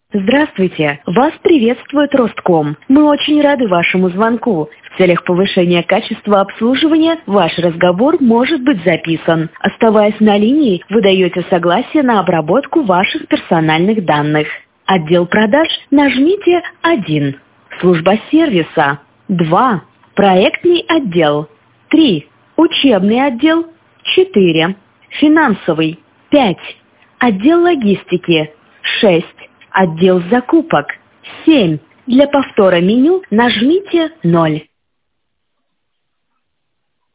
Здравствуйте! Вас приветствует Ростком. Мы очень рады вашему звонку. В целях повышения качества обслуживания ваш разговор может быть записан. Оставаясь на линии, вы даете согласие на обработку ваших персональных данных. Отдел продаж нажмите 1. Служба сервиса 2. Проектный отдел 3. Учебный отдел 4. Финансовый 5. Отдел логистики 6. Отдел закупок 7. Для повтора меню нажмите 0.